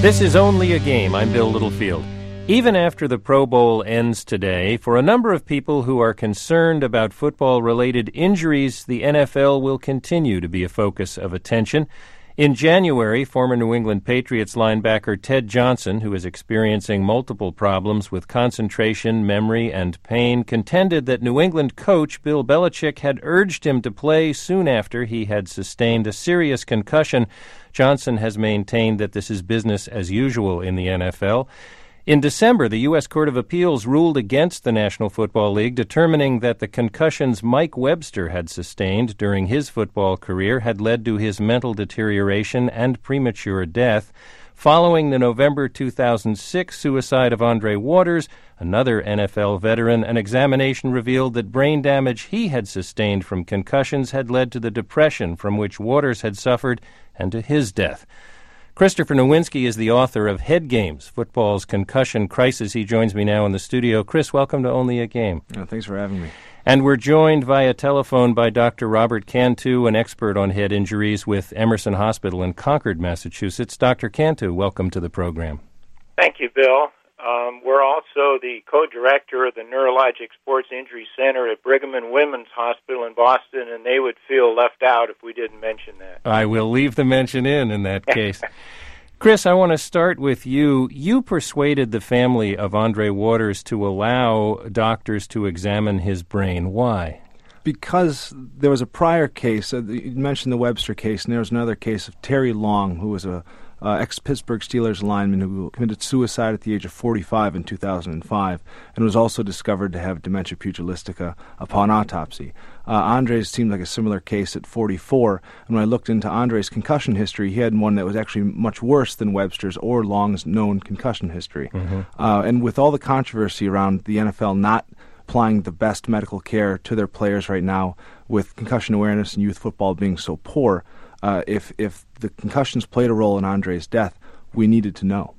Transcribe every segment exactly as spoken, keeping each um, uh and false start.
This is Only a Game. I'm Bill Littlefield. Even after the Pro Bowl ends today, for a number of people who are concerned about football-related injuries, the N F L will continue to be a focus of attention. In January, former New England Patriots linebacker Ted Johnson, who is experiencing multiple problems with concentration, memory, and pain, contended that New England coach Bill Belichick had urged him to play soon after he had sustained a serious concussion. Johnson has maintained that this is business as usual in the N F L. In December, the U S Court of Appeals ruled against the National Football League, determining that the concussions Mike Webster had sustained during his football career had led to his mental deterioration and premature death. Following the November two thousand six suicide of Andre Waters, another N F L veteran, an examination revealed that brain damage he had sustained from concussions had led to the depression from which Waters had suffered and to his death. Christopher Nowinski is the author of Head Games, Football's Concussion Crisis. He joins me now in the studio. Chris, welcome to Only a Game. Oh, thanks for having me. And we're joined via telephone by Doctor Robert Cantu, an expert on head injuries with Emerson Hospital in Concord, Massachusetts. Doctor Cantu, welcome to the program. Thank you, Bill. Um, we're also the co-director of the Neurologic Sports Injury Center at Brigham and Women's Hospital in Boston, and they would feel left out if we didn't mention that. I will leave the mention in in that case. Chris, I want to start with you. You persuaded the family of Andre Waters to allow doctors to examine his brain. Why? Because there was a prior case, uh, you mentioned the Webster case, and there was another case of Terry Long, who was a Uh, ex-Pittsburgh Steelers lineman who committed suicide at the age of forty-five in two thousand five and was also discovered to have dementia pugilistica upon autopsy. Uh, Andre's seemed like a similar case at forty-four, and when I looked into Andre's concussion history, he had one that was actually much worse than Webster's or Long's known concussion history. Mm-hmm. Uh, and with all the controversy around the N F L not applying the best medical care to their players right now, with concussion awareness in youth football being so poor, Uh, if if the concussions played a role in Andre's death, we needed to know.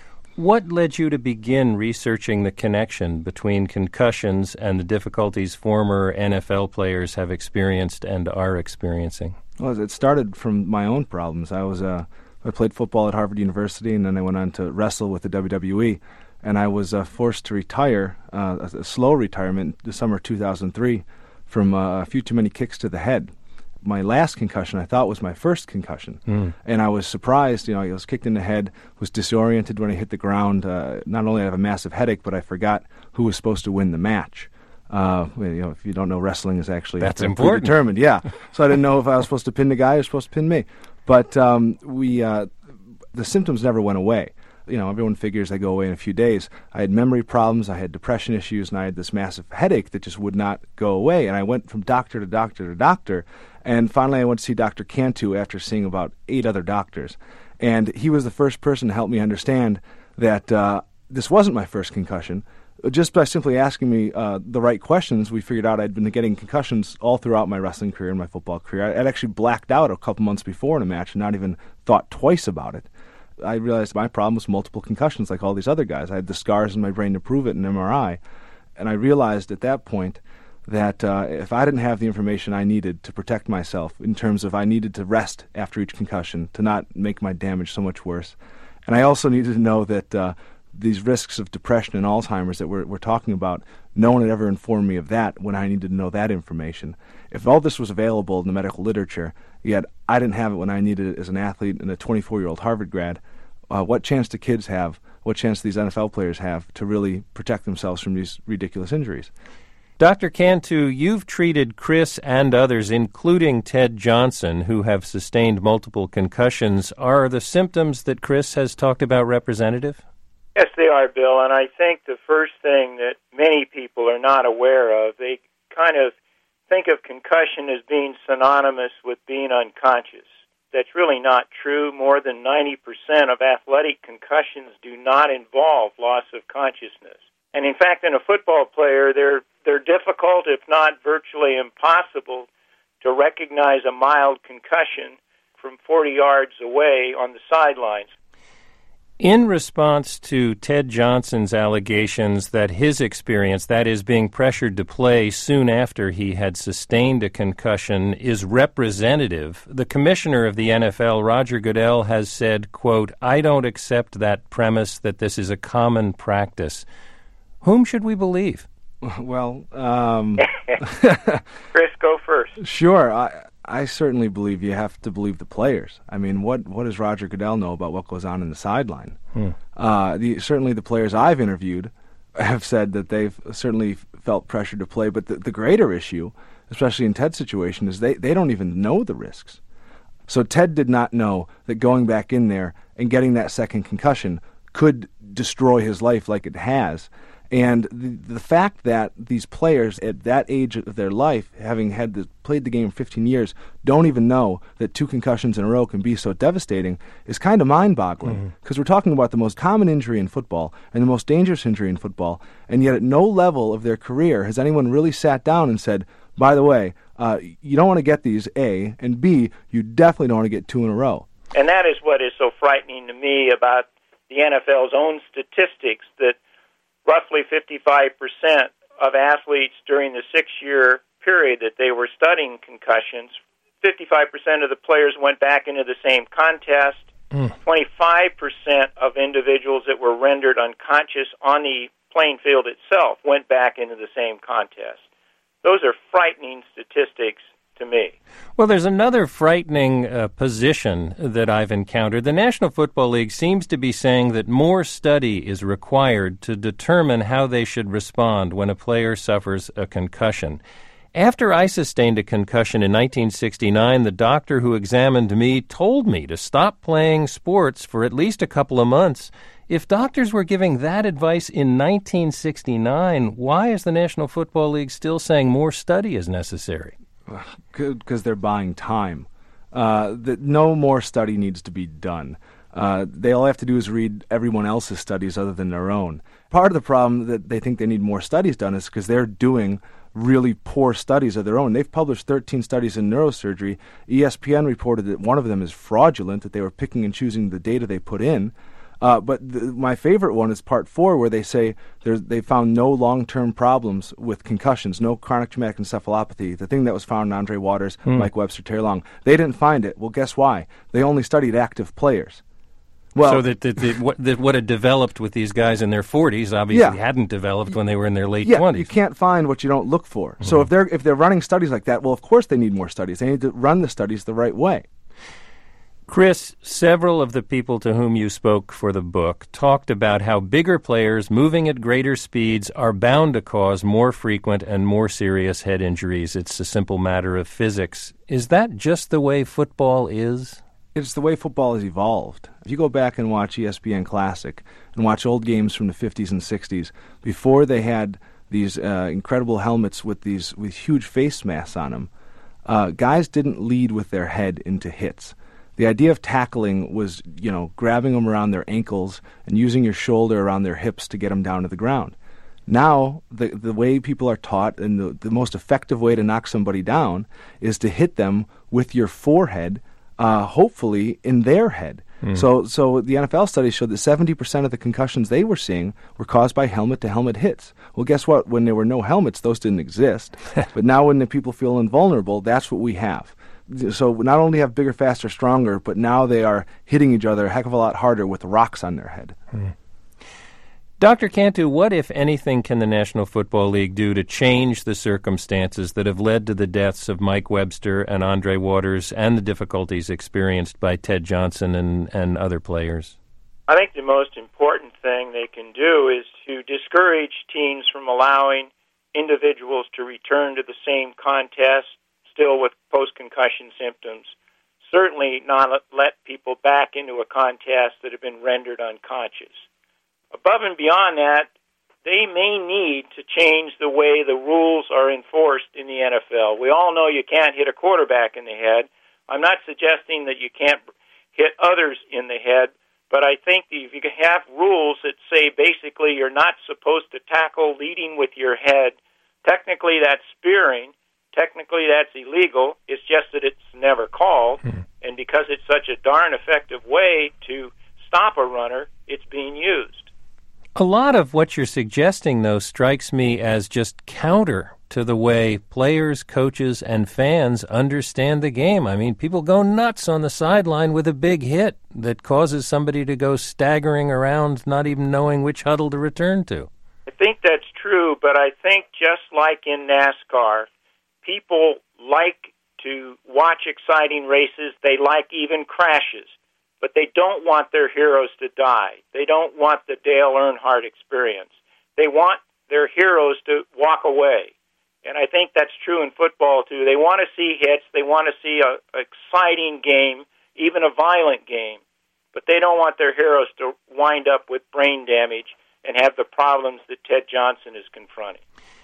What led you to begin researching the connection between concussions and the difficulties former N F L players have experienced and are experiencing? Well, it started from my own problems. I was uh, I played football at Harvard University, and then I went on to wrestle with the W W E, and I was uh, forced to retire, uh, a, a slow retirement, in the summer two thousand three, from uh, a few too many kicks to the head. My last concussion I thought was my first concussion, mm. and I was surprised. You know, I was kicked in the head, was disoriented when I hit the ground. Uh, not only did I have a massive headache, but I forgot who was supposed to win the match. Uh, you know, if you don't know, wrestling is actually that's important. Determined, yeah. So I didn't know if I was supposed to pin the guy or supposed to pin me. But um, we, uh, the symptoms never went away. You know, everyone figures they go away in a few days. I had memory problems, I had depression issues, and I had this massive headache that just would not go away. And I went from doctor to doctor to doctor, and finally I went to see Doctor Cantu after seeing about eight other doctors. And he was the first person to help me understand that uh, this wasn't my first concussion. Just by simply asking me uh, the right questions, we figured out I'd been getting concussions all throughout my wrestling career and my football career. I'd actually blacked out a couple months before in a match and not even thought twice about it. I realized my problem was multiple concussions like all these other guys. I had the scars in my brain to prove it in M R I. And I realized at that point that uh, if I didn't have the information I needed to protect myself in terms of I needed to rest after each concussion to not make my damage so much worse. And I also needed to know that uh, these risks of depression and Alzheimer's that we're, we're talking about, no one had ever informed me of that when I needed to know that information. If all this was available in the medical literature, yet I didn't have it when I needed it as an athlete and a twenty-four-year-old Harvard grad, uh, what chance do kids have, what chance do these N F L players have to really protect themselves from these ridiculous injuries? Doctor Cantu, you've treated Chris and others, including Ted Johnson, who have sustained multiple concussions. Are the symptoms that Chris has talked about representative? Yes, they are, Bill, and I think the first thing that many people are not aware of, they kind of think of concussion as being synonymous with being unconscious. That's really not true. More than ninety percent of athletic concussions do not involve loss of consciousness. And in fact, in a football player, they're, they're difficult, if not virtually impossible, to recognize a mild concussion from forty yards away on the sidelines. In response to Ted Johnson's allegations that his experience, that is, being pressured to play soon after he had sustained a concussion, is representative, the commissioner of the N F L, Roger Goodell, has said, quote, "I don't accept that premise that this is a common practice." Whom should we believe? Well, um... Chris, go first. Sure. I, I certainly believe you have to believe the players. I mean, what, what does Roger Goodell know about what goes on in the sideline? Hmm. Uh, the, certainly the players I've interviewed have said that they've certainly felt pressure to play, but the, the greater issue, especially in Ted's situation, is they, they don't even know the risks. So Ted did not know that going back in there and getting that second concussion could destroy his life like it has. And the, the fact that these players at that age of their life, having had the, played the game fifteen years, don't even know that two concussions in a row can be so devastating is kind of mind-boggling. Because mm-hmm. we're talking about the most common injury in football and the most dangerous injury in football, and yet at no level of their career has anyone really sat down and said, by the way, uh, you don't want to get these, A, and B, you definitely don't want to get two in a row. And that is what is so frightening to me about the N F L's own statistics, that roughly fifty-five percent of athletes during the six-year period that they were studying concussions, fifty-five percent of the players went back into the same contest. Mm. twenty-five percent of individuals that were rendered unconscious on the playing field itself went back into the same contest. Those are frightening statistics to me. Well, there's another frightening uh, position that I've encountered. The National Football League seems to be saying that more study is required to determine how they should respond when a player suffers a concussion. After I sustained a concussion in nineteen sixty-nine, the doctor who examined me told me to stop playing sports for at least a couple of months. If doctors were giving that advice in nineteen sixty-nine, why is the National Football League still saying more study is necessary? Because they're buying time. Uh, that no more study needs to be done. Uh, they all have to do is read everyone else's studies other than their own. Part of the problem that they think they need more studies done is because they're doing really poor studies of their own. They've published thirteen studies in neurosurgery. E S P N reported that one of them is fraudulent, that they were picking and choosing the data they put in. Uh, but the, my favorite one is part four, where they say they found no long-term problems with concussions, no chronic traumatic encephalopathy, the thing that was found in Andre Waters, hmm. Mike Webster, Terry Long. They didn't find it. Well, guess why? They only studied active players. Well, so that, that, that, what, that what had developed with these guys in their forties obviously yeah. hadn't developed when they were in their late yeah, twenties. You can't find what you don't look for. Mm-hmm. So if they're if they're running studies like that, well, of course they need more studies. They need to run the studies the right way. Chris, several of the people to whom you spoke for the book talked about how bigger players moving at greater speeds are bound to cause more frequent and more serious head injuries. It's a simple matter of physics. Is that just the way football is? It's the way football has evolved. If you go back and watch E S P N Classic and watch old games from the fifties and sixties, before they had these uh, incredible helmets with these with huge face masks on them, uh, guys didn't lead with their head into hits. The idea of tackling was, you know, grabbing them around their ankles and using your shoulder around their hips to get them down to the ground. Now, the the way people are taught, and the, the most effective way to knock somebody down is to hit them with your forehead, uh, hopefully in their head. Mm. So so the N F L studies showed that seventy percent of the concussions they were seeing were caused by helmet-to-helmet hits. Well, guess what? When there were no helmets, those didn't exist. But now when the people feel invulnerable, that's what we have. So not only have bigger, faster, stronger, but now they are hitting each other a heck of a lot harder with rocks on their head. Hmm. Doctor Cantu, what, if anything, can the National Football League do to change the circumstances that have led to the deaths of Mike Webster and Andre Waters and the difficulties experienced by Ted Johnson and, and other players? I think the most important thing they can do is to discourage teams from allowing individuals to return to the same contest still with post-concussion symptoms. Certainly not let people back into a contest that have been rendered unconscious. Above and beyond that, they may need to change the way the rules are enforced in the N F L. We all know you can't hit a quarterback in the head. I'm not suggesting that you can't hit others in the head, but I think that if you have rules that say basically you're not supposed to tackle leading with your head, technically that's spearing. Technically, that's illegal. It's just that it's never called. Mm-hmm. And because it's such a darn effective way to stop a runner, it's being used. A lot of what you're suggesting, though, strikes me as just counter to the way players, coaches, and fans understand the game. I mean, people go nuts on the sideline with a big hit that causes somebody to go staggering around, not even knowing which huddle to return to. I think that's true, but I think just like in NASCAR, people like to watch exciting races. They like even crashes, but they don't want their heroes to die. They don't want the Dale Earnhardt experience. They want their heroes to walk away. And I think that's true in football, too. They want to see hits. They want to see an exciting game, even a violent game. But they don't want their heroes to wind up with brain damage and have the problems that Ted Johnson is confronting.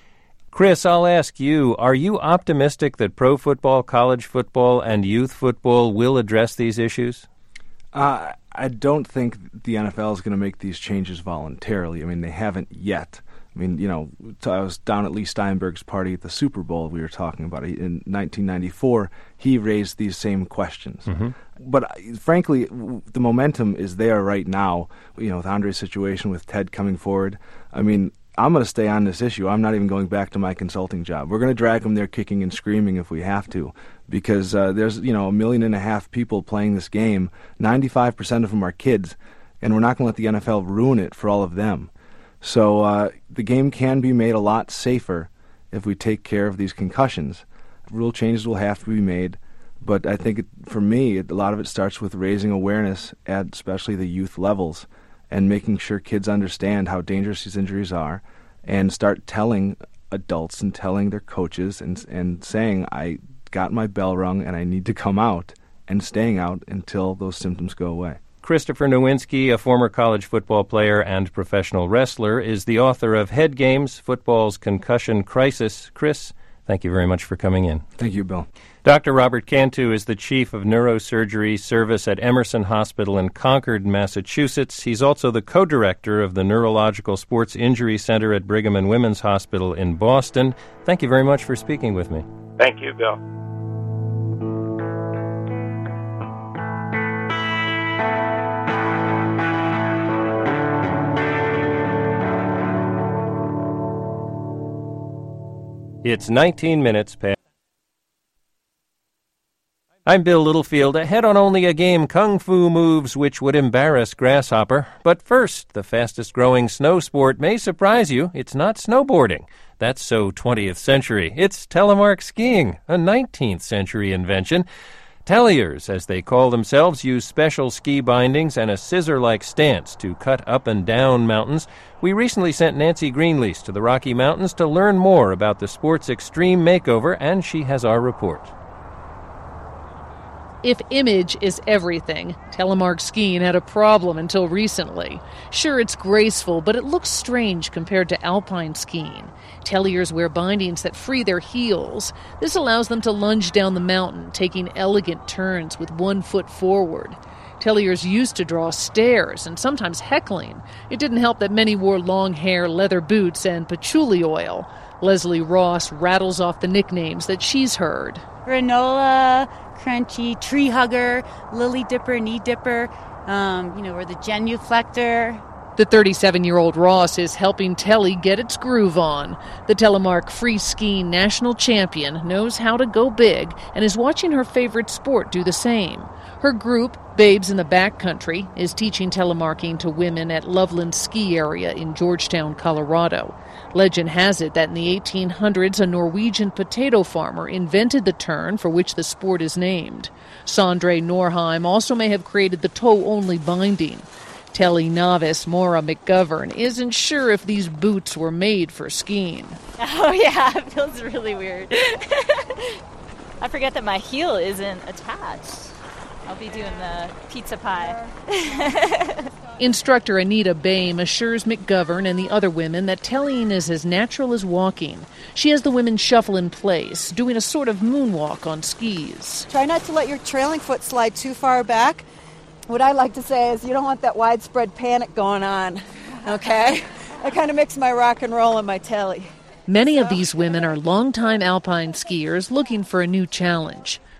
Chris, I'll ask you, are you optimistic that pro football, college football, and youth football will address these issues? Uh, I don't think the N F L is going to make these changes voluntarily. I mean, they haven't yet. I mean, you know, I was down at Lee Steinberg's party at the Super Bowl we were talking about. In nineteen ninety-four, he raised these same questions. Mm-hmm. But frankly, the momentum is there right now, you know, with Andre's situation, with Ted coming forward. I mean, I'm going to stay on this issue. I'm not even going back to my consulting job. We're going to drag them there kicking and screaming if we have to, because uh, there's, you know, a million and a half people playing this game. ninety-five percent of them are kids, and we're not going to let the N F L ruin it for all of them. So uh, the game can be made a lot safer if we take care of these concussions. Rule changes will have to be made, but I think it, for me, it, a lot of it starts with raising awareness at especially the youth levels and making sure kids understand how dangerous these injuries are and start telling adults and telling their coaches and, and saying, I got my bell rung and I need to come out, and staying out until those symptoms go away. Christopher Nowinski, a former college football player and professional wrestler, is the author of Head Games, Football's Concussion Crisis. Chris, thank you very much for coming in. Thank you, Bill. Doctor Robert Cantu is the chief of neurosurgery service at Emerson Hospital in Concord, Massachusetts. He's also the co-director of the Neurological Sports Injury Center at Brigham and Women's Hospital in Boston. Thank you very much for speaking with me. Thank you, Bill. It's nineteen minutes past. I'm Bill Littlefield. Ahead on Only a Game, kung fu moves which would embarrass Grasshopper. But first, the fastest-growing snow sport may surprise you. It's not snowboarding. That's so twentieth century. It's telemark skiing, a nineteenth century invention. Telliers, as they call themselves, use special ski bindings and a scissor-like stance to cut up and down mountains. We recently sent Nancy Greenlease to the Rocky Mountains to learn more about the sport's extreme makeover, and she has our report. If image is everything, telemark skiing had a problem until recently. Sure, it's graceful, but it looks strange compared to alpine skiing. Telliers wear bindings that free their heels. This allows them to lunge down the mountain, taking elegant turns with one foot forward. Telliers used to draw stares and sometimes heckling. It didn't help that many wore long hair, leather boots, and patchouli oil. Leslie Ross rattles off the nicknames that she's heard. Granola, Crunchy, Tree Hugger, Lily Dipper, Knee Dipper, um, you know, or the genuflector. The thirty-seven-year-old Ross is helping Telly get its groove on. The telemark free skiing national champion knows how to go big and is watching her favorite sport do the same. Her group, Babes in the Backcountry, is teaching telemarking to women at Loveland Ski Area in Georgetown, Colorado. Legend has it that in the eighteen hundreds, a Norwegian potato farmer invented the turn for which the sport is named. Sondre Norheim also may have created the toe-only binding. Telly novice Maura McGovern isn't sure if these boots were made for skiing. Oh, yeah, it feels really weird. I forget that my heel isn't attached. I'll be doing the pizza pie. Instructor Anita Boehm assures McGovern and the other women that tellying is as natural as walking. She has the women shuffle in place, doing a sort of moonwalk on skis. Try not to let your trailing foot slide too far back. What I like to say is you don't want that widespread panic going on, okay? I kind of mix my rock and roll and my telly. Many of these women are longtime alpine skiers looking for a new challenge.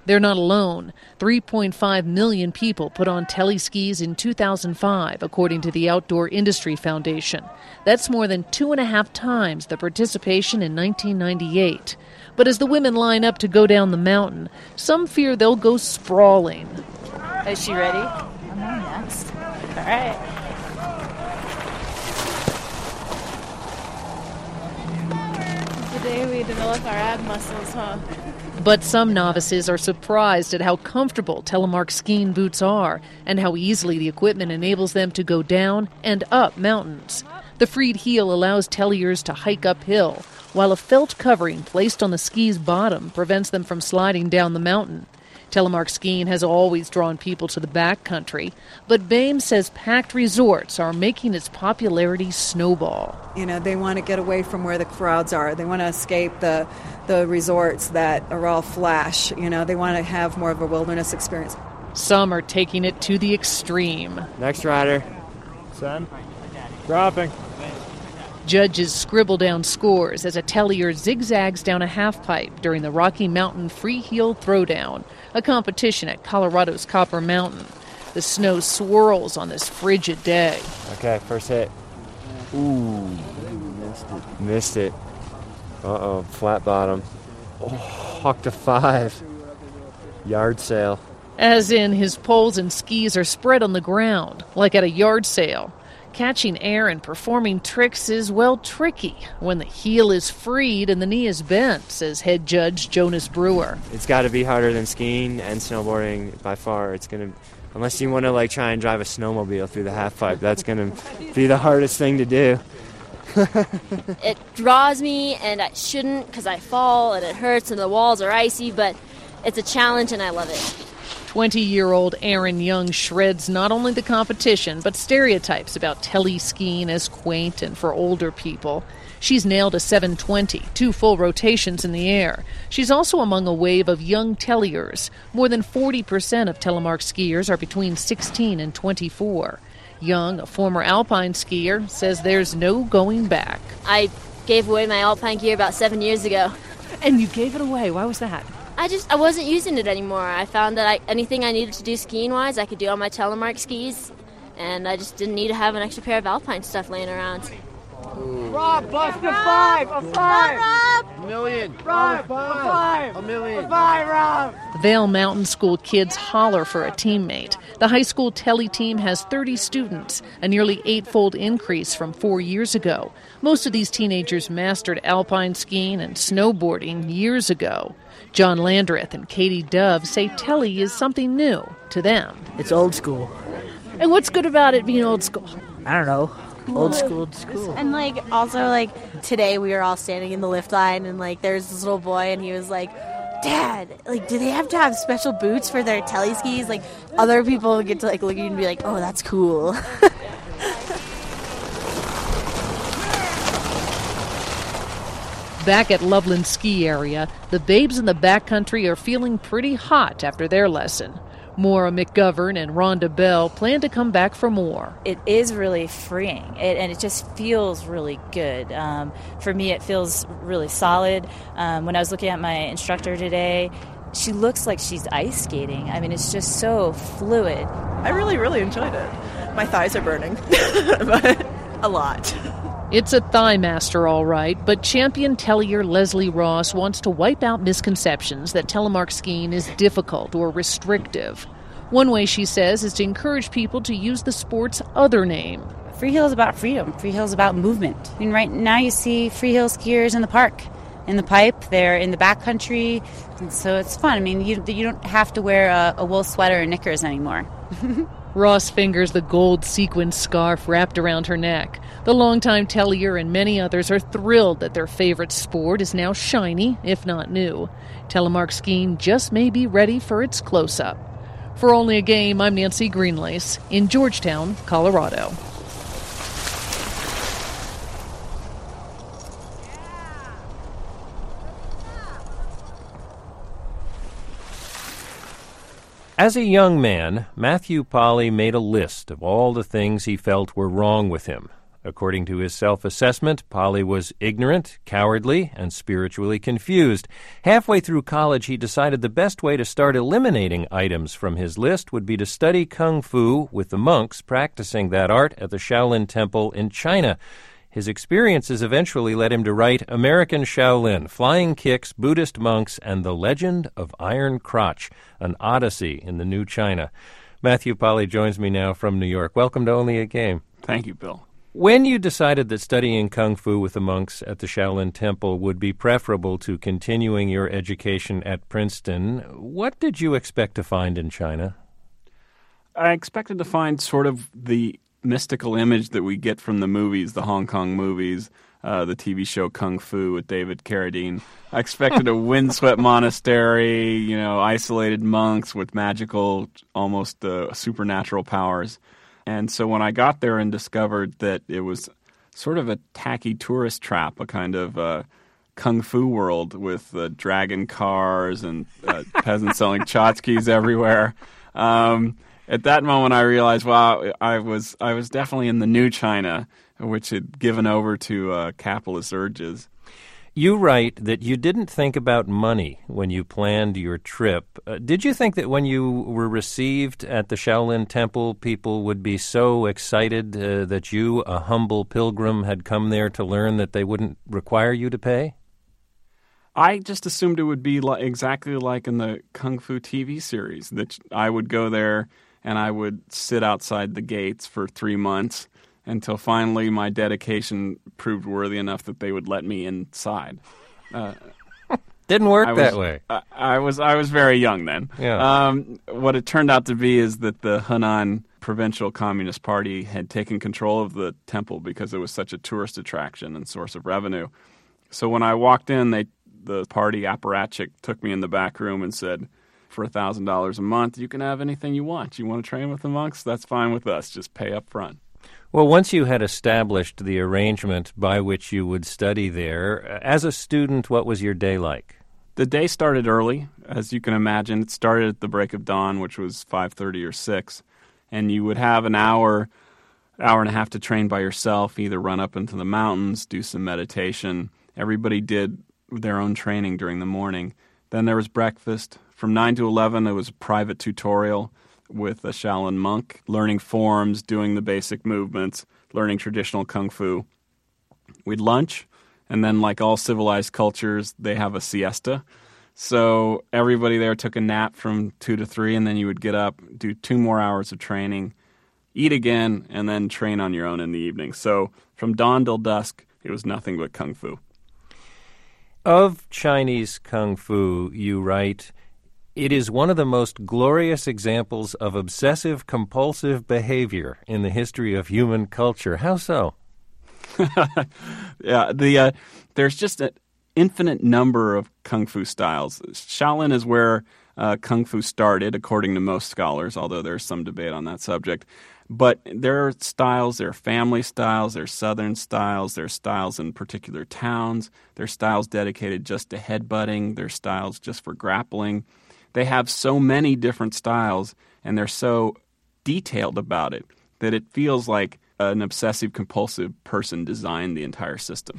They're not alone. three point five million people put on teleskis in two thousand five, according to the Outdoor Industry Foundation. That's more than two and a half times the participation in nineteen ninety-eight. But as the women line up to go down the mountain, some fear they'll go sprawling. Is she ready? I'm on next. All right. The day we develop our ab muscles, huh? But some novices are surprised at how comfortable Telemark skiing boots are and how easily the equipment enables them to go down and up mountains. The freed heel allows telliers to hike uphill, while a felt covering placed on the ski's bottom prevents them from sliding down the mountain. Telemark skiing has always drawn people to the backcountry, but Boehm says packed resorts are making its popularity snowball. You know, they want to get away from where the crowds are. They want to escape the the resorts that are all flash. You know, they want to have more of a wilderness experience. Some are taking it to the extreme. Next rider. Sen. Dropping. Judges scribble down scores as a tellier zigzags down a halfpipe during the Rocky Mountain Free Heel Throwdown, a competition at Colorado's Copper Mountain. The snow swirls on this frigid day. Okay, first hit. Ooh, missed it. Missed it. Uh-oh, flat bottom. Oh, hawk to five. Yard sale. As in, his poles and skis are spread on the ground, like at a yard sale. Catching air and performing tricks is, well, tricky when the heel is freed and the knee is bent, says head judge Jonas Brewer. It's got to be harder than skiing and snowboarding by far. It's going to, unless you want to like try and drive a snowmobile through the half pipe, that's going to be the hardest thing to do. It draws me, and I shouldn't because I fall and it hurts and the walls are icy, but it's a challenge and I love it. twenty-year-old Erin Young shreds not only the competition, but stereotypes about tele-skiing as quaint and for older people. She's nailed a seven twenty, two full rotations in the air. She's also among a wave of young telliers. More than forty percent of telemark skiers are between sixteen and twenty-four. Young, a former alpine skier, says there's no going back. I gave away my alpine gear about seven years ago. And you gave it away. Why was that? I just, I wasn't using it anymore. I found that I, anything I needed to do skiing-wise, I could do on my telemark skis, and I just didn't need to have an extra pair of alpine stuff laying around. Rob, bust a five, a five! Rob! A million! Rob, a five! A million! A five, Rob! Vail Mountain School kids holler for a teammate. The high school telly team has thirty students, a nearly eightfold increase from four years ago. Most of these teenagers mastered alpine skiing and snowboarding years ago. John Landreth and Katie Dove say telly is something new to them. It's old school. And what's good about it being old school? I don't know. Old school, old school. And, like, also, like, today we were all standing in the lift line, and, like, there's this little boy, and he was like, Dad, like, do they have to have special boots for their telly skis? Like, other people get to, like, look at you and be like, oh, that's cool. Back at Loveland Ski Area, the babes in the backcountry are feeling pretty hot after their lesson. Maura McGovern and Rhonda Bell plan to come back for more. It is really freeing, it, and it just feels really good. Um, for me, it feels really solid. Um, when I was looking at my instructor today, she looks like she's ice skating. I mean, it's just so fluid. I really, really enjoyed it. My thighs are burning, but a lot. It's a thigh master, all right, but champion tellier Leslie Ross wants to wipe out misconceptions that telemark skiing is difficult or restrictive. One way, she says, is to encourage people to use the sport's other name. Free heel is about freedom. Free heel is about movement. I mean, right now you see free heel skiers in the park, in the pipe, they're in the backcountry, and so it's fun. I mean, you you don't have to wear a, a wool sweater and knickers anymore. Ross fingers the gold sequined scarf wrapped around her neck. The longtime tellier and many others are thrilled that their favorite sport is now shiny, if not new. Telemark skiing just may be ready for its close-up. For Only a Game, I'm Nancy Greenlace in Georgetown, Colorado. As a young man, Matthew Polly made a list of all the things he felt were wrong with him. According to his self-assessment, Polly was ignorant, cowardly, and spiritually confused. Halfway through college, he decided the best way to start eliminating items from his list would be to study Kung Fu with the monks practicing that art at the Shaolin Temple in China. His experiences eventually led him to write American Shaolin, Flying Kicks, Buddhist Monks, and The Legend of Iron Crotch, an odyssey in the new China. Matthew Polly joins me now from New York. Welcome to Only a Game. Thank you, Bill. When you decided that studying Kung Fu with the monks at the Shaolin Temple would be preferable to continuing your education at Princeton, what did you expect to find in China? I expected to find sort of the mystical image that we get from the movies, the Hong Kong movies, uh, the T V show Kung Fu with David Carradine. I expected a windswept monastery, you know, isolated monks with magical, almost uh, supernatural powers. And so when I got there and discovered that it was sort of a tacky tourist trap, a kind of uh, Kung Fu world with uh, dragon cars and uh, peasants selling tchotchkes everywhere, um, at that moment I realized, wow, I was I was definitely in the new China, which had given over to uh, capitalist urges. You write that you didn't think about money when you planned your trip. Uh, did you think that when you were received at the Shaolin Temple, people would be so excited uh, that you, a humble pilgrim, had come there to learn that they wouldn't require you to pay? I just assumed it would be like, exactly like in the Kung Fu T V series, that I would go there and I would sit outside the gates for three months until finally my dedication proved worthy enough that they would let me inside. Uh, Didn't work was, that way. I, I was I was very young then. Yeah. Um, what it turned out to be is that the Henan Provincial Communist Party had taken control of the temple because it was such a tourist attraction and source of revenue. So when I walked in, they the party apparatchik took me in the back room and said, for one thousand dollars a month, you can have anything you want. You want to train with the monks? That's fine with us. Just pay up front. Well, once you had established the arrangement by which you would study there, as a student, what was your day like? The day started early, as you can imagine. It started at the break of dawn, which was five thirty or six, and you would have an hour, hour and a half to train by yourself, either run up into the mountains, do some meditation. Everybody did their own training during the morning. Then there was breakfast. From nine to eleven, it was a private tutorial with a Shaolin monk, learning forms, doing the basic movements, learning traditional Kung Fu. We'd lunch, and then like all civilized cultures, they have a siesta. So everybody there took a nap from two to three, and then you would get up, do two more hours of training, eat again, and then train on your own in the evening. So from dawn till dusk, it was nothing but Kung Fu. Of Chinese Kung Fu, you write, it is one of the most glorious examples of obsessive-compulsive behavior in the history of human culture. How so? yeah, the uh, there's just an infinite number of Kung Fu styles. Shaolin is where uh, Kung Fu started, according to most scholars, although there's some debate on that subject. But there are styles, there are family styles, there are southern styles, there are styles in particular towns, there are styles dedicated just to headbutting, there are styles just for grappling. They have so many different styles, and they're so detailed about it that it feels like an obsessive-compulsive person designed the entire system.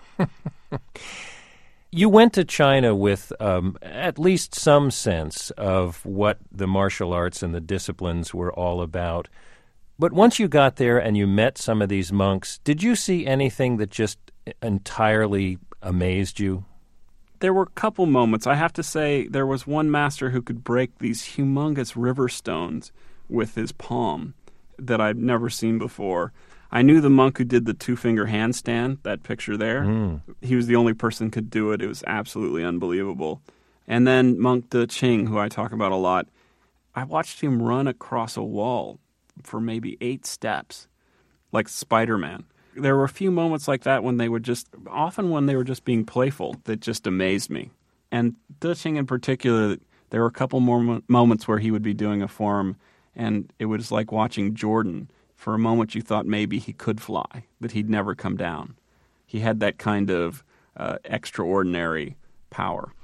You went to China with um, at least some sense of what the martial arts and the disciplines were all about. But once you got there and you met some of these monks, did you see anything that just entirely amazed you? There were a couple moments. I have to say there was one master who could break these humongous river stones with his palm that I'd never seen before. I knew the monk who did the two-finger handstand, that picture there. Mm. He was the only person who could do it. It was absolutely unbelievable. And then Monk De Ching, who I talk about a lot, I watched him run across a wall for maybe eight steps, like Spider-Man. There were a few moments like that when they would just, often when they were just being playful, that just amazed me. And De Ching in particular, there were a couple more mo- moments where he would be doing a form, and it was like watching Jordan. For a moment you thought maybe he could fly, that he'd never come down. He had that kind of uh, extraordinary power.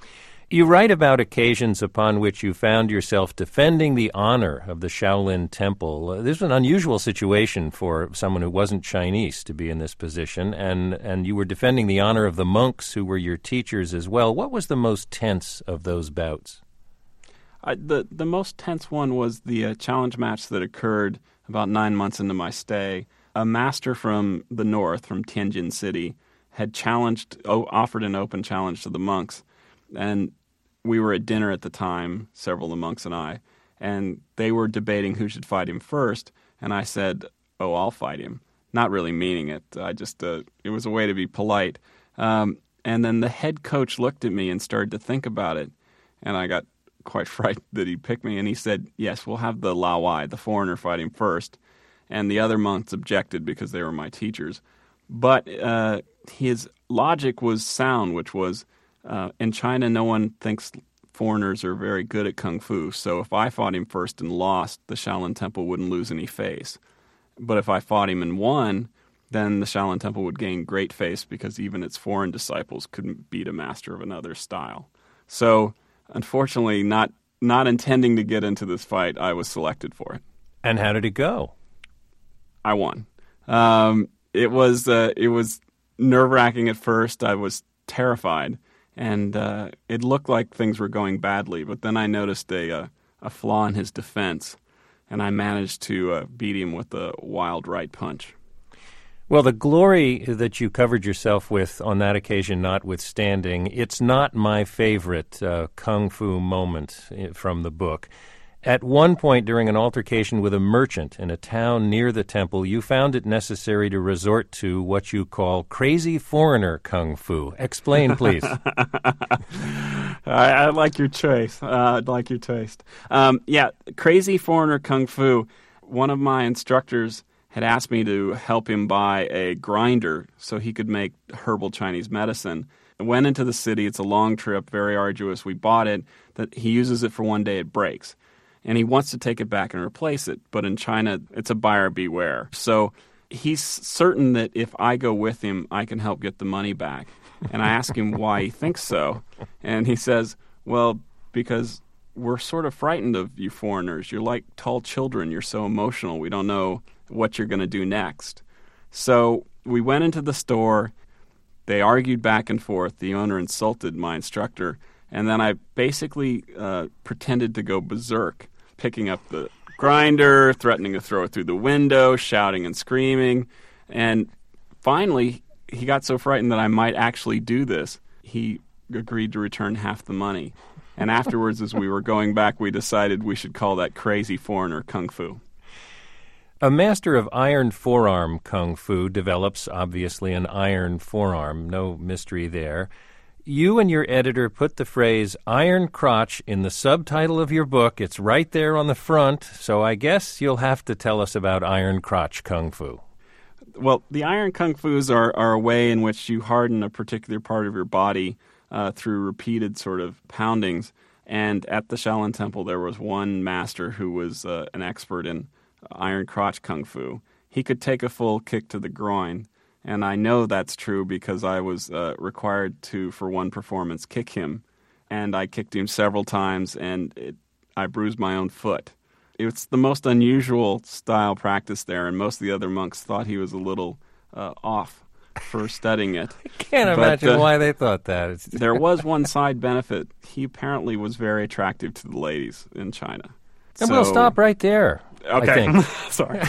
You write about occasions upon which you found yourself defending the honor of the Shaolin Temple. Uh, this was an unusual situation for someone who wasn't Chinese to be in this position, and, and you were defending the honor of the monks who were your teachers as well. What was the most tense of those bouts? I, the, the most tense one was the uh, challenge match that occurred about nine months into my stay. A master from the north, from Tianjin City, had challenged, oh, offered an open challenge to the monks. And we were at dinner at the time, several of the monks and I, and they were debating who should fight him first. And I said, oh, I'll fight him. Not really meaning it. I just, uh, it was a way to be polite. Um, and then the head coach looked at me and started to think about it. And I got quite frightened that he picked me. And he said, yes, we'll have the Lao Wai, the foreigner, fight him first. And the other monks objected because they were my teachers. But uh, his logic was sound, which was, Uh, in China, no one thinks foreigners are very good at kung fu, so if I fought him first and lost, the Shaolin Temple wouldn't lose any face. But if I fought him and won, then the Shaolin Temple would gain great face because even its foreign disciples couldn't beat a master of another style. So, unfortunately, not not intending to get into this fight, I was selected for it. And how did it go? I won. Um, it was uh, it was nerve-wracking at first. I was terrified. And uh, it looked like things were going badly, but then I noticed a uh, a flaw in his defense, and I managed to uh, beat him with a wild right punch. Well, the glory that you covered yourself with on that occasion notwithstanding, it's not my favorite uh, kung fu moment from the book. At one point during an altercation with a merchant in a town near the temple, you found it necessary to resort to what you call crazy foreigner kung fu. Explain, please. I, I like your choice. Uh, I like your taste. Um, yeah, crazy foreigner kung fu. One of my instructors had asked me to help him buy a grinder so he could make herbal Chinese medicine. I went into the city. It's a long trip, very arduous. We bought it. That he uses it for one day, it breaks. And he wants to take it back and replace it. But in China, it's a buyer beware. So he's certain that if I go with him, I can help get the money back. And I ask him why he thinks so. And he says, well, because we're sort of frightened of you foreigners. You're like tall children. You're so emotional. We don't know what you're going to do next. So we went into the store. They argued back and forth. The owner insulted my instructor. And then I basically uh, pretended to go berserk, picking up the grinder, threatening to throw it through the window, shouting and screaming. And finally, he got so frightened that I might actually do this. He agreed to return half the money. And afterwards, as we were going back, we decided we should call that crazy foreigner kung fu. A master of iron forearm kung fu develops, obviously, an iron forearm. No mystery there. You and your editor put the phrase iron crotch in the subtitle of your book. It's right there on the front, so I guess you'll have to tell us about iron crotch kung fu. Well, the iron kung fus are, are a way in which you harden a particular part of your body uh, through repeated sort of poundings. And at the Shaolin Temple, there was one master who was uh, an expert in iron crotch kung fu. He could take a full kick to the groin. And I know that's true because I was uh, required to, for one performance, kick him. And I kicked him several times, and it, I bruised my own foot. It's the most unusual style practice there, and most of the other monks thought he was a little uh, off for studying it. I can't but, imagine uh, why they thought that. There was one side benefit. He apparently was very attractive to the ladies in China. And so, we'll stop right there, okay. I think. Sorry.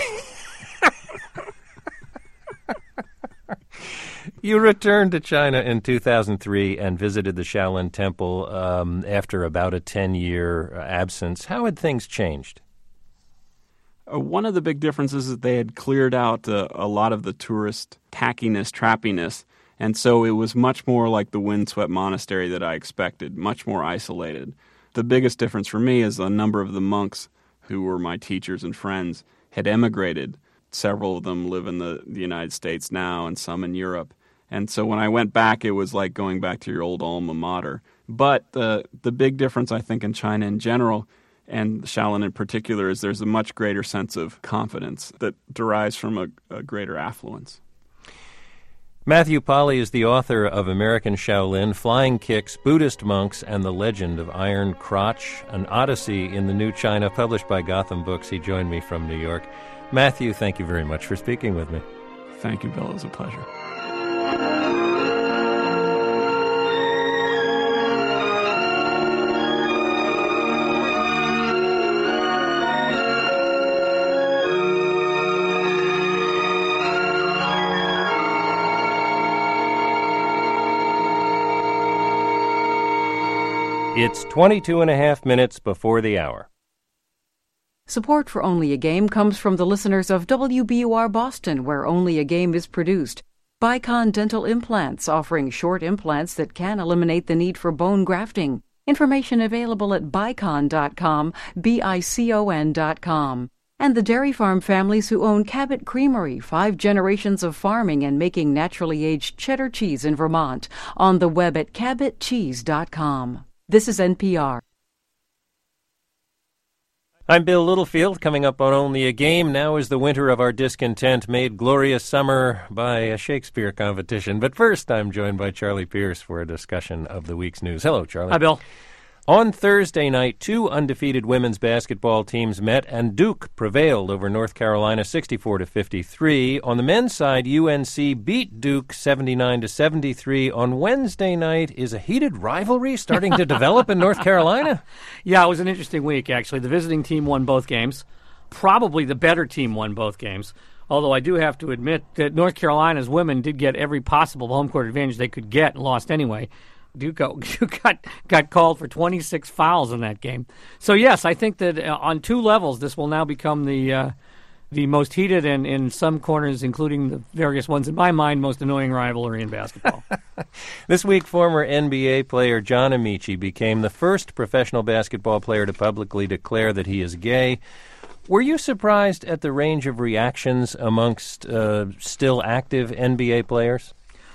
You returned to China in two thousand three and visited the Shaolin Temple um, after about a ten-year absence. How had things changed? Uh, one of the big differences is that they had cleared out uh, a lot of the tourist tackiness, trappiness, and so it was much more like the windswept monastery that I expected, much more isolated. The biggest difference for me is a number of the monks who were my teachers and friends had emigrated. Several of them live in the, the United States now and some in Europe. And so when I went back, it was like going back to your old alma mater. But the the big difference, I think, in China in general, and Shaolin in particular, is there's a much greater sense of confidence that derives from a, a greater affluence. Matthew Polly is the author of American Shaolin, Flying Kicks, Buddhist Monks, and the Legend of Iron Crotch, an odyssey in the New China, published by Gotham Books. He joined me from New York. Matthew, thank you very much for speaking with me. Thank you, Bill. It was a pleasure. It's twenty-two and a half minutes before the hour. Support for Only a Game comes from the listeners of W B U R Boston, where Only a Game is produced. Bicon Dental Implants, offering short implants that can eliminate the need for bone grafting. Information available at bicon dot com, B I C O N dot com. And the dairy farm families who own Cabot Creamery, five generations of farming and making naturally aged cheddar cheese in Vermont, on the web at cabot cheese dot com. This is N P R. I'm Bill Littlefield. Coming up on Only a Game, now is the winter of our discontent made glorious summer by a Shakespeare competition. But first, I'm joined by Charlie Pierce for a discussion of the week's news. Hello, Charlie. Hi, Bill. On Thursday night, two undefeated women's basketball teams met, and Duke prevailed over North Carolina sixty-four to fifty-three. On the men's side, U N C beat Duke seventy-nine to seventy-three. On Wednesday night, is a heated rivalry starting to develop in North Carolina? Yeah, it was an interesting week, actually. The visiting team won both games. Probably the better team won both games. Although I do have to admit that North Carolina's women did get every possible home court advantage they could get and lost anyway. Duke got, got got called for twenty-six fouls in that game. So, yes, I think that uh, on two levels, this will now become the uh, the most heated and, in some corners, including the various ones in my mind, most annoying rivalry in basketball. This week, former N B A player John Amici became the first professional basketball player to publicly declare that he is gay. Were you surprised at the range of reactions amongst uh, still active N B A players?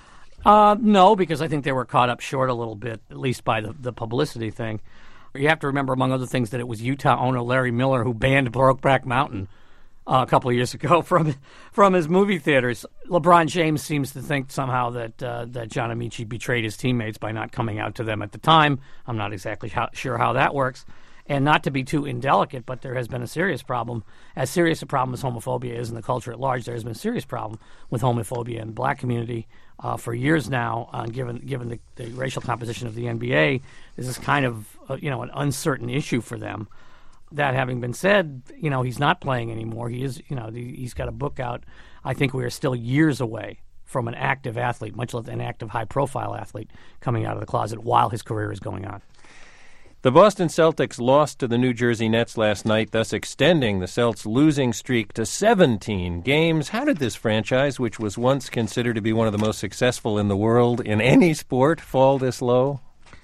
Uh, no, because I think they were caught up short a little bit, at least by the, the publicity thing. You have to remember, among other things, that it was Utah owner Larry Miller who banned Brokeback Mountain uh, a couple of years ago from from his movie theaters. LeBron James seems to think somehow that uh, that John Amici betrayed his teammates by not coming out to them at the time. I'm not exactly how, sure how that works. And not to be too indelicate, but there has been a serious problem. As serious a problem as homophobia is in the culture at large, there has been a serious problem with homophobia in the black community uh, for years now. Uh, given given the, the racial composition of the N B A, this is kind of uh, you know an uncertain issue for them. That having been said, you know he's not playing anymore. He is you know he's got a book out. I think we are still years away from an active athlete, much less an active high-profile athlete, coming out of the closet while his career is going on. The Boston Celtics lost to the New Jersey Nets last night, thus extending the Celts' losing streak to seventeen games. How did this franchise, which was once considered to be one of the most successful in the world in any sport, fall this low?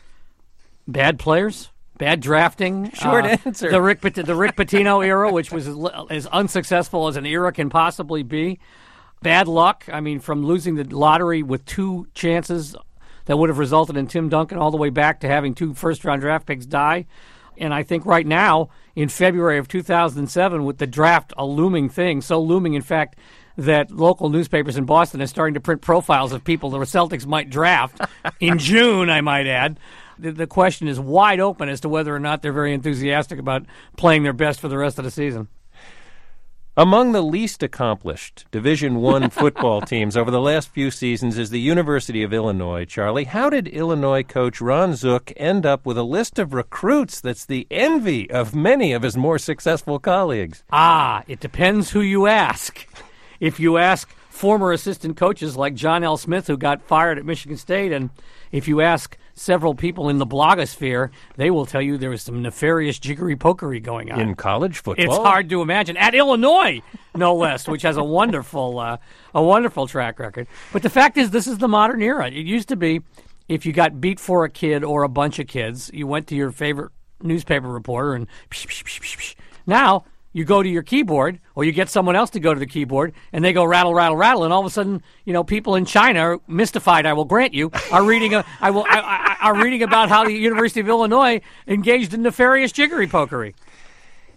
Bad players, bad drafting. Short uh, answer. The Rick, the Rick Pitino era, which was as, as unsuccessful as an era can possibly be. Bad luck. I mean, from losing the lottery with two chances that would have resulted in Tim Duncan all the way back to having two first-round draft picks die. And I think right now, in February of two thousand seven, with the draft a looming thing, so looming, in fact, that local newspapers in Boston are starting to print profiles of people the Celtics might draft in June, I might add. The, the question is wide open as to whether or not they're very enthusiastic about playing their best for the rest of the season. Among the least accomplished Division One football teams over the last few seasons is the University of Illinois. Charlie, how did Illinois coach Ron Zook end up with a list of recruits that's the envy of many of his more successful colleagues? Ah, it depends who you ask. If you ask former assistant coaches like John L. Smith, who got fired at Michigan State, and if you ask several people in the blogosphere, they will tell you there was some nefarious jiggery-pokery going on. In college football? It's hard to imagine. At Illinois, no less, which has a wonderful uh, a wonderful track record. But the fact is, this is the modern era. It used to be, if you got beat for a kid or a bunch of kids, you went to your favorite newspaper reporter and psh, psh, psh, psh, psh. Now you go to your keyboard, or you get someone else to go to the keyboard, and they go rattle, rattle, rattle, and all of a sudden, you know, people in China, mystified, I will grant you, are reading a, I will, I, I, are reading about how the University of Illinois engaged in nefarious jiggery-pokery.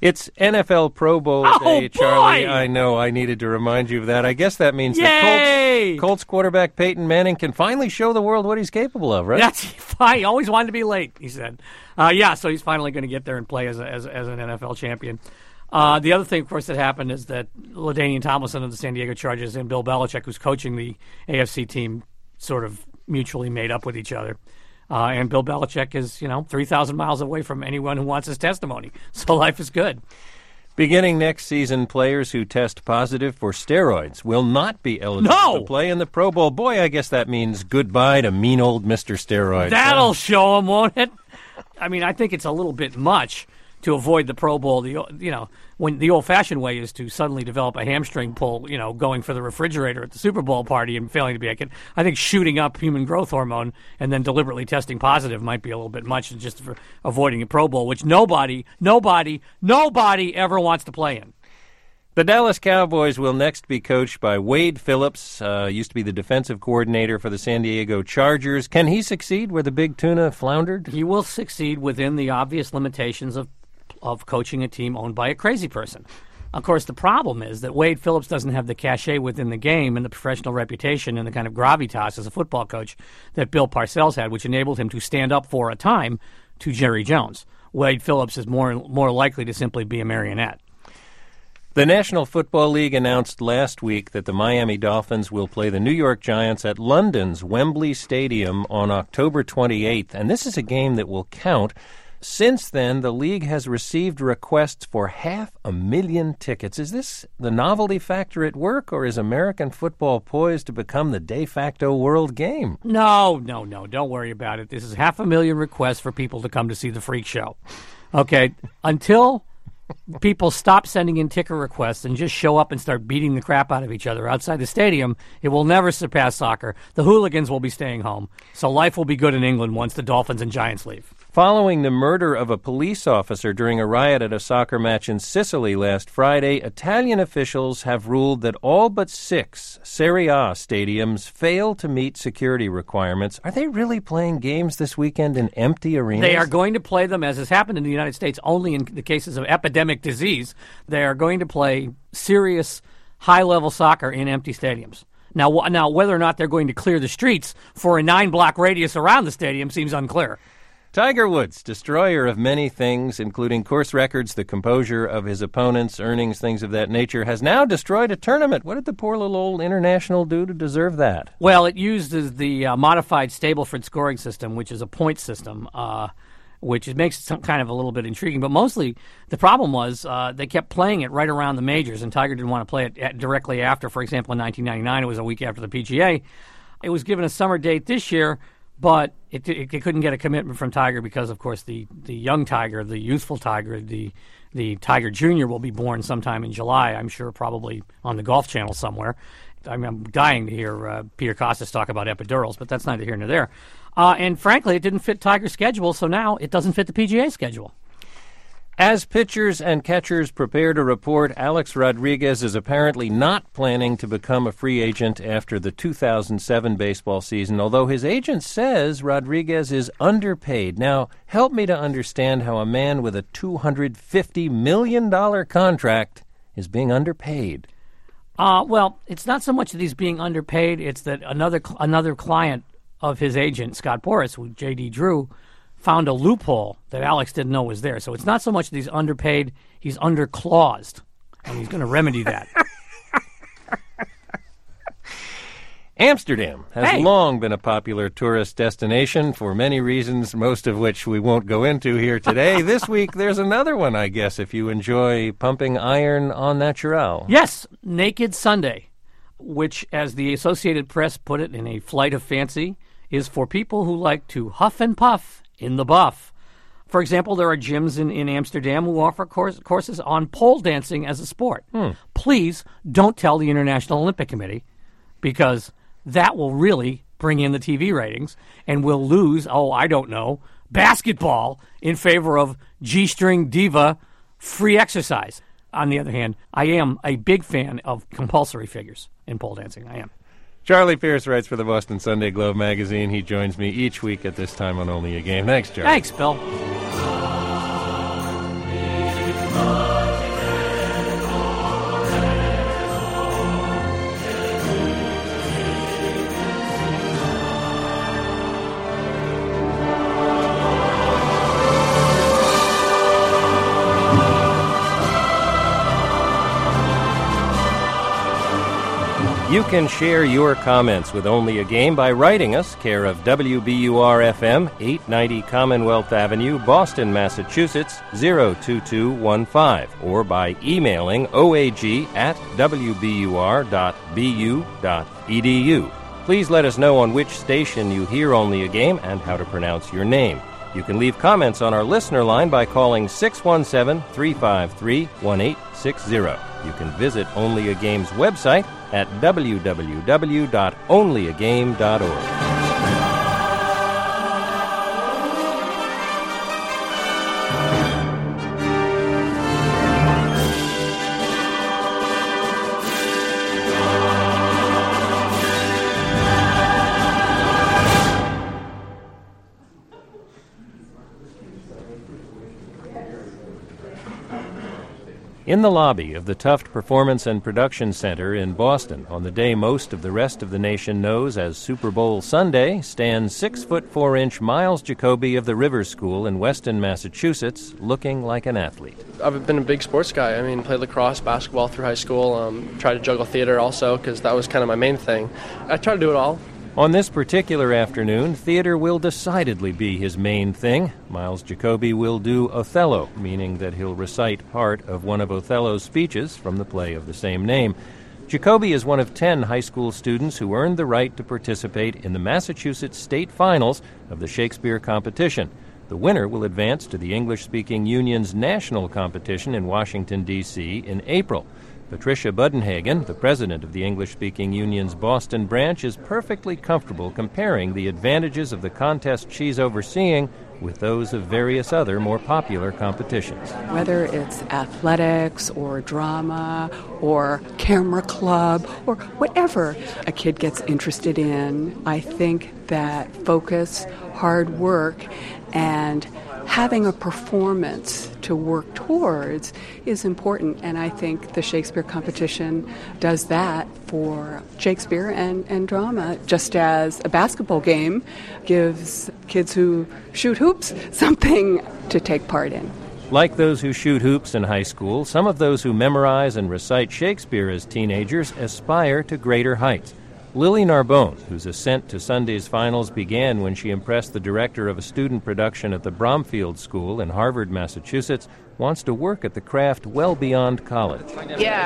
It's N F L Pro Bowl Oh, day, Charlie. boy! I know. I needed to remind you of that. I guess that means Yay! that Colts, Colts quarterback Peyton Manning can finally show the world what he's capable of, right? That's fine. He always wanted to be late, he said. Uh, yeah, so he's finally going to get there and play as, a, as, as an N F L champion. Uh, the other thing, of course, that happened is that LaDainian Tomlinson of the San Diego Chargers and Bill Belichick, who's coaching the A F C team, sort of mutually made up with each other. Uh, and Bill Belichick is, you know, three thousand miles away from anyone who wants his testimony. So life is good. Beginning next season, players who test positive for steroids will not be eligible No! to play in the Pro Bowl. Boy, I guess that means goodbye to mean old Mister Steroids. That'll huh? show him, won't it? I mean, I think it's a little bit much to avoid the Pro Bowl. The you know, when the old-fashioned way is to suddenly develop a hamstring pull, you know, going for the refrigerator at the Super Bowl party and failing to be a kid. I think shooting up human growth hormone and then deliberately testing positive might be a little bit much just for avoiding a Pro Bowl, which nobody, nobody, nobody ever wants to play in. The Dallas Cowboys will next be coached by Wade Phillips, uh, used to be the defensive coordinator for the San Diego Chargers. Can he succeed where the big tuna floundered? He will succeed within the obvious limitations of of coaching a team owned by a crazy person. Of course, the problem is that Wade Phillips doesn't have the cachet within the game and the professional reputation and the kind of gravitas as a football coach that Bill Parcells had, which enabled him to stand up for a time to Jerry Jones. Wade Phillips is more more likely to simply be a marionette. The National Football League announced last week that the Miami Dolphins will play the New York Giants at London's Wembley Stadium on October twenty-eighth, and this is a game that will count. Since then, the league has received requests for half a million tickets. Is this the novelty factor at work, or is American football poised to become the de facto world game? No, no, no. Don't worry about it. This is half a million requests for people to come to see the freak show. Okay, until people stop sending in ticket requests and just show up and start beating the crap out of each other outside the stadium, it will never surpass soccer. The hooligans will be staying home. So life will be good in England once the Dolphins and Giants leave. Following the murder of a police officer during a riot at a soccer match in Sicily last Friday, Italian officials have ruled that all but six Serie A stadiums fail to meet security requirements. Are they really playing games this weekend in empty arenas? They are going to play them, as has happened in the United States, only in the cases of epidemic disease. They are going to play serious, high-level soccer in empty stadiums. Now, now, whether or not they're going to clear the streets for a nine-block radius around the stadium seems unclear. Tiger Woods, destroyer of many things, including course records, the composure of his opponents, earnings, things of that nature, has now destroyed a tournament. What did the poor little old international do to deserve that? Well, it uses the uh, modified Stableford scoring system, which is a point system, uh, which it makes it some kind of a little bit intriguing. But mostly the problem was uh, they kept playing it right around the majors, and Tiger didn't want to play it at, directly after. For example, in nineteen ninety-nine, it was a week after the P G A. It was given a summer date this year, but it, it, it couldn't get a commitment from Tiger because, of course, the, the young Tiger, the youthful Tiger, the the Tiger Junior will be born sometime in July, I'm sure, probably on the Golf Channel somewhere. I mean, I'm dying to hear uh, Peter Kostis talk about epidurals, but that's neither here nor there. Uh, and frankly, it didn't fit Tiger's schedule, so now it doesn't fit the P G A schedule. As pitchers and catchers prepare to report, Alex Rodriguez is apparently not planning to become a free agent after the two thousand seven baseball season, although his agent says Rodriguez is underpaid. Now, help me to understand how a man with a two hundred fifty million dollars contract is being underpaid. Uh, well, it's not so much that he's being underpaid, it's that another another client of his agent, Scott Boras, with J D. Drew, found a loophole that Alex didn't know was there. So it's not so much that he's underpaid, he's underclaused, and he's going to remedy that. Amsterdam has hey. long been a popular tourist destination for many reasons, most of which we won't go into here today. This week, there's another one, I guess, if you enjoy pumping iron en naturel. Yes, Naked Sunday, which, as the Associated Press put it in a flight of fancy, is for people who like to huff and puff in the buff. For example, there are gyms in, in Amsterdam who offer course, courses on pole dancing as a sport. Hmm. Please don't tell the International Olympic Committee, because that will really bring in the T V ratings, and we'll lose, oh, I don't know, basketball in favor of G-string diva free exercise. On the other hand, I am a big fan of compulsory figures in pole dancing. I am. Charlie Pierce writes for the Boston Sunday Globe magazine. He joins me each week at this time on Only a Game. Thanks, Charlie. Thanks, Bill. You can share your comments with Only a Game by writing us, care of W B U R F M, eight ninety Commonwealth Avenue, Boston, Massachusetts, zero two two one five, or by emailing oag at w b u r dot b u dot e d u. Please let us know on which station you hear Only a Game and how to pronounce your name. You can leave comments on our listener line by calling six one seven, three five three, one eight six zero. You can visit Only a Game's website at w w w dot only a game dot org. In the lobby of the Tufte Performance and Production Center in Boston, on the day most of the rest of the nation knows as Super Bowl Sunday, stands six foot four inch Miles Jacoby of the Rivers School in Weston, Massachusetts, looking like an athlete. I've been a big sports guy. I mean, played lacrosse, basketball through high school. Um, tried to juggle theater also because that was kind of my main thing. I try to do it all. On this particular afternoon, theater will decidedly be his main thing. Miles Jacoby will do Othello, meaning that he'll recite part of one of Othello's speeches from the play of the same name. Jacoby is one of ten high school students who earned the right to participate in the Massachusetts State Finals of the Shakespeare competition. The winner will advance to the English-speaking Union's national competition in Washington, D C in April. Patricia Budenhagen, the president of the English-speaking Union's Boston branch, is perfectly comfortable comparing the advantages of the contest she's overseeing with those of various other more popular competitions. Whether it's athletics or drama or camera club or whatever a kid gets interested in, I think that focus, hard work, and having a performance to work towards is important, and I think the Shakespeare competition does that for Shakespeare and, and drama, just as a basketball game gives kids who shoot hoops something to take part in. Like those who shoot hoops in high school, some of those who memorize and recite Shakespeare as teenagers aspire to greater heights. Lily Narbonne, whose ascent to Sunday's finals began when she impressed the director of a student production at the Bromfield School in Harvard, Massachusetts, wants to work at the craft well beyond college. Yeah,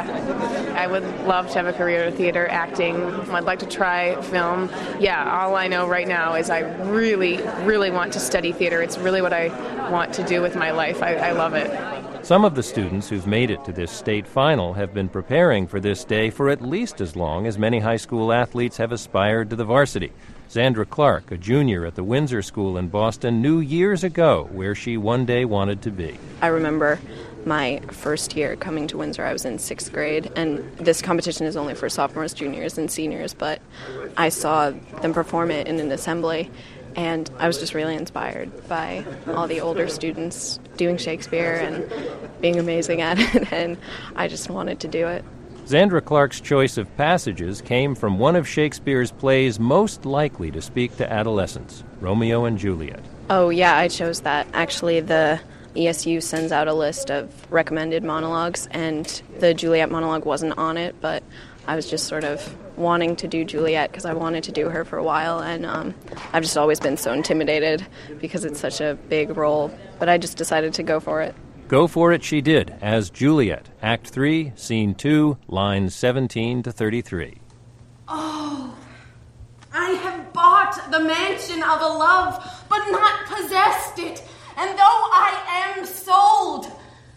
I would love to have a career in theater, acting. I'd like to try film. Yeah, all I know right now is I really, really want to study theater. It's really what I want to do with my life. I, I love it. Some of the students who've made it to this state final have been preparing for this day for at least as long as many high school athletes have aspired to the varsity. Zandra Clark, a junior at the Windsor School in Boston, knew years ago where she one day wanted to be. I remember my first year coming to Windsor. I was in sixth grade, and this competition is only for sophomores, juniors, and seniors, but I saw them perform it in an assembly, and I was just really inspired by all the older students doing Shakespeare and being amazing at it, and I just wanted to do it. Zandra Clark's choice of passages came from one of Shakespeare's plays most likely to speak to adolescents, Romeo and Juliet. Oh, yeah, I chose that. Actually, the E S U sends out a list of recommended monologues, and the Juliet monologue wasn't on it, but I was just sort of wanting to do Juliet because I wanted to do her for a while, and um, I've just always been so intimidated because it's such a big role, but I just decided to go for it. Go for it she did, as Juliet, Act three, Scene two, lines seventeen to thirty-three. Oh, I have bought the mansion of a love, but not possessed it, and though I am sold,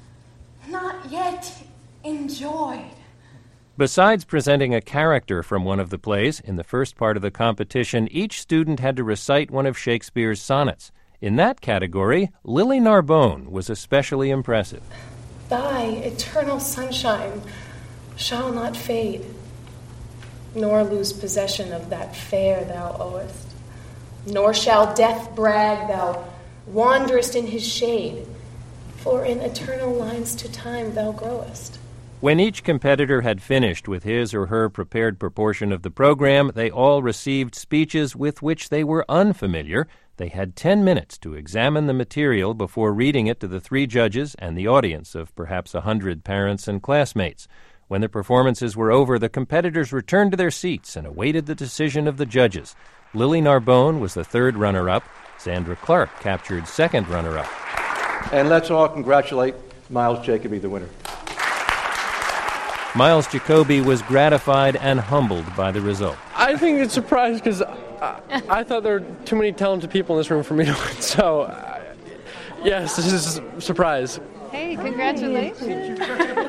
not yet enjoyed. Besides presenting a character from one of the plays, in the first part of the competition, each student had to recite one of Shakespeare's sonnets. In that category, Lily Narbonne was especially impressive. Thy eternal sunshine shall not fade, nor lose possession of that fair thou owest. Nor shall death brag thou wanderest in his shade, for in eternal lines to time thou growest. When each competitor had finished with his or her prepared proportion of the program, they all received speeches with which they were unfamiliar. They had ten minutes to examine the material before reading it to the three judges and the audience of perhaps a hundred parents and classmates. When the performances were over, the competitors returned to their seats and awaited the decision of the judges. Lily Narbonne was the third runner-up. Sandra Clark captured second runner-up. And let's all congratulate Miles Jacoby, the winner. Miles Jacoby was gratified and humbled by the result. I think it's surprised because I, I thought there were too many talented people in this room for me to win. So, uh, yes, this is a surprise. Hey, congratulations.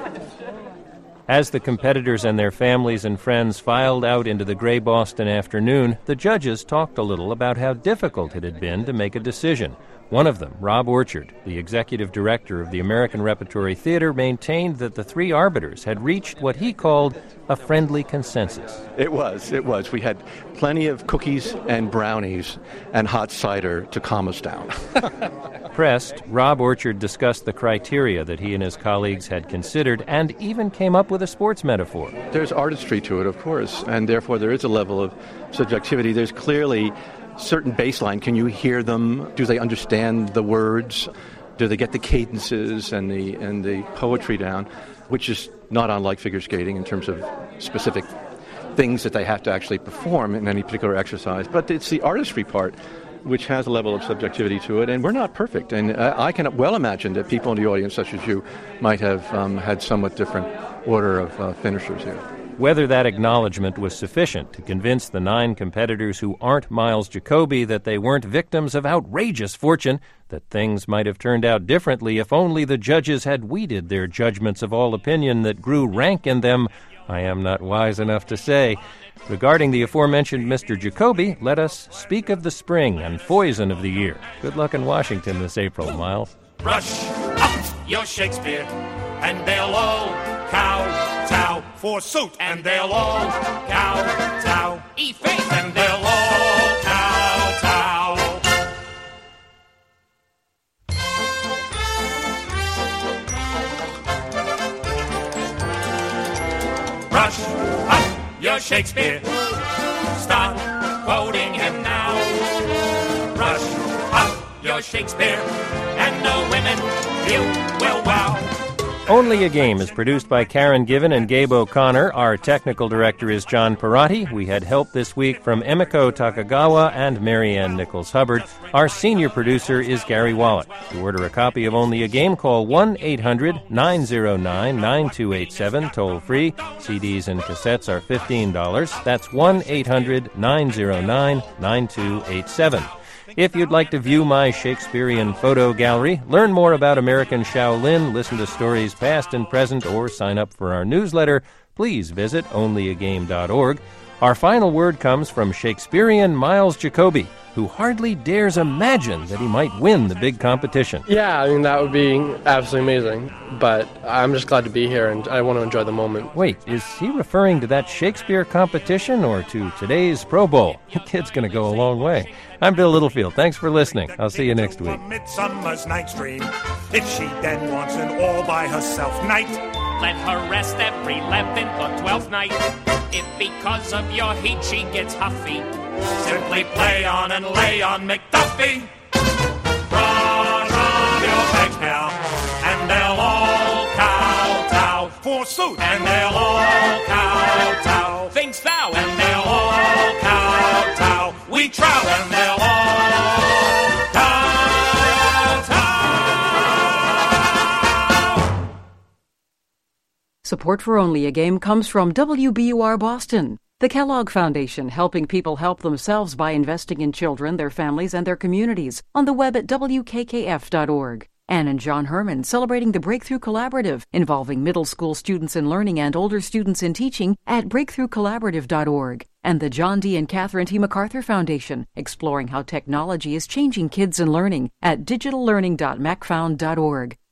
As the competitors and their families and friends filed out into the gray Boston afternoon, the judges talked a little about how difficult it had been to make a decision. One of them, Rob Orchard, the executive director of the American Repertory Theater, maintained that the three arbiters had reached what he called a friendly consensus. It was, it was. We had plenty of cookies and brownies and hot cider to calm us down. Pressed, Rob Orchard discussed the criteria that he and his colleagues had considered and even came up with a sports metaphor. There's artistry to it, of course, and therefore there is a level of subjectivity. There's clearly certain baseline. Can you hear them? Do they understand the words? Do they get the cadences and the and the poetry down? Which is not unlike figure skating in terms of specific things that they have to actually perform in any particular exercise. But it's the artistry part which has a level of subjectivity to it, and we're not perfect. And I, I can well imagine that people in the audience, such as you, might have um, had somewhat different order of uh, finishers here. Whether that acknowledgement was sufficient to convince the nine competitors who aren't Miles Jacoby that they weren't victims of outrageous fortune, that things might have turned out differently if only the judges had weeded their judgments of all opinion that grew rank in them, I am not wise enough to say. Regarding the aforementioned Mister Jacoby, let us speak of the spring and foison of the year. Good luck in Washington this April, Miles. Rush up your Shakespeare, and they'll all kowtow for suit, and they'll all kowtow. E-faith, and they'll all kowtow. Rush up your Shakespeare, start quoting him now. Rush up your Shakespeare, and the women you will wow. Only a Game is produced by Karen Given and Gabe O'Connor. Our technical director is John Perotti. We had help this week from Emiko Takagawa and Marianne Nichols-Hubbard. Our senior producer is Gary Wallach. To order a copy of Only a Game, call one eight hundred nine oh nine nine two eight seven, toll-free. C Ds and cassettes are fifteen dollars. That's one eight hundred nine oh nine nine two eight seven. If you'd like to view my Shakespearean photo gallery, learn more about American Shaolin, listen to stories past and present, or sign up for our newsletter, please visit only a game dot org. Our final word comes from Shakespearean Miles Jacoby, who hardly dares imagine that he might win the big competition. Yeah, I mean, that would be absolutely amazing. But I'm just glad to be here, and I want to enjoy the moment. Wait, is he referring to that Shakespeare competition or to today's Pro Bowl? The kid's going to go a long way. I'm Bill Littlefield. Thanks for listening. I'll see you next week. Midsummer's Night's Dream. If she then wants an all-by-herself night, let her rest every eleventh or twelfth night. If because of your heat she gets huffy, simply play on and lay on McDuffie. Run on your pegs now, and they'll all kowtow. Forsooth, and they'll all kowtow. Thinkst thou, and they'll all kowtow. We trow, and they'll all kowtow. Support for Only a Game comes from W B U R Boston, the Kellogg Foundation, helping people help themselves by investing in children, their families, and their communities. On the web at W K K F dot org. Ann and John Herman celebrating the Breakthrough Collaborative, involving middle school students in learning and older students in teaching at breakthrough collaborative dot org. And the John D. and Catherine T. MacArthur Foundation, exploring how technology is changing kids and learning at digital learning dot mac found dot org.